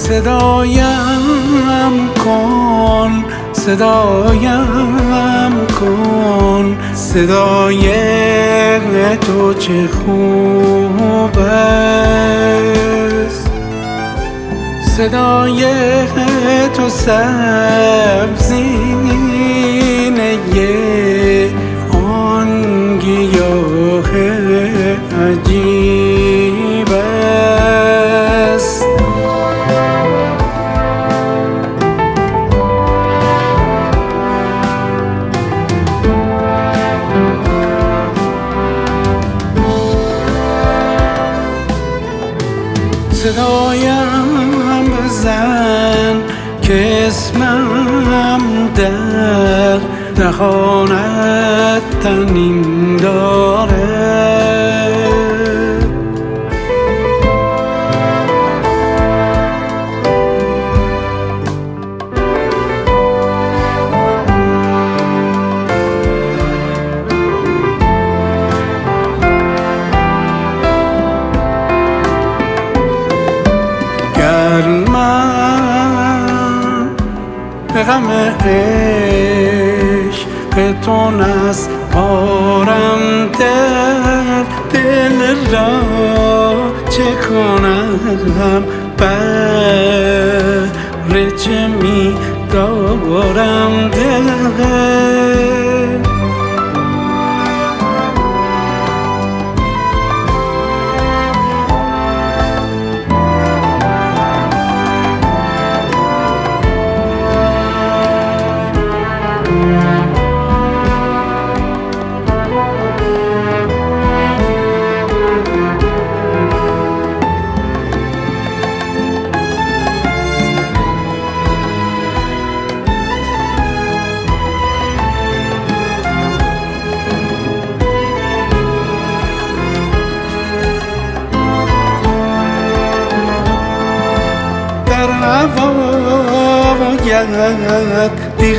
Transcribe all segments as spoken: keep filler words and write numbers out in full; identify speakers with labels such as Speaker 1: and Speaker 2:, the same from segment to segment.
Speaker 1: صدایم کن صدایم کن صدای تو چه خوب است، صدای تو سبزینه آن گیاه عجیب است. صدایم بزن که اسمم در دهانت تنین داره، به غم عشق تو نسپارم در دل را، چه کنم بر چه می دارم دل. باید بی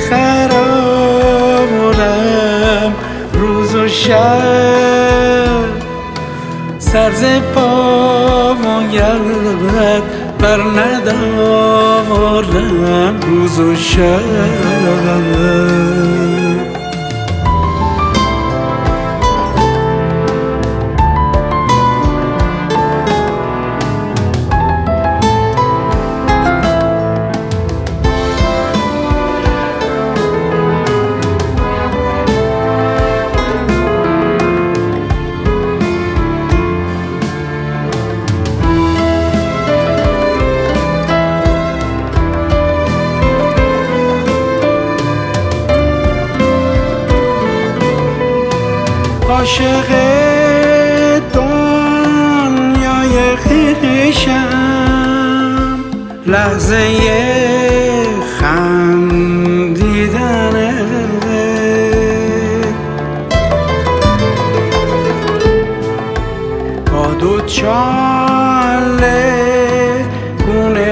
Speaker 1: خرابم روز و شب، سر ز پا باید بر ندارم روز و شب. عاشق دنیای خویشم، لحظه خندیدنه با دو چاله گونه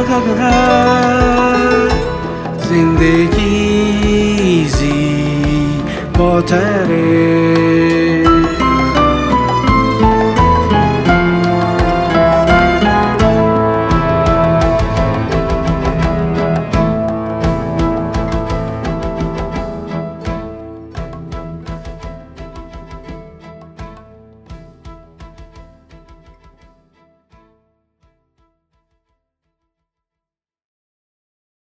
Speaker 1: عقل زندگی زیباتره.